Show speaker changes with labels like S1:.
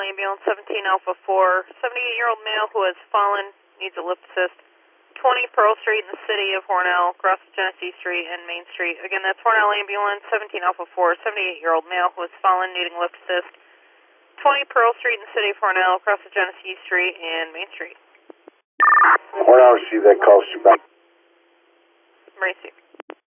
S1: Ambulance 17 Alpha 4, 78-year-old male who has fallen, needs a lift assist. 20 Pearl Street in the city of Hornell, across Genesee Street and Main Street. Again, that's Hornell Ambulance 17 Alpha 4, 78-year-old male who has fallen, needing lift assist. 20 Pearl Street in the city of Hornell, across Genesee Street and Main Street.
S2: Hornell, receive that call, back.
S1: Emergency.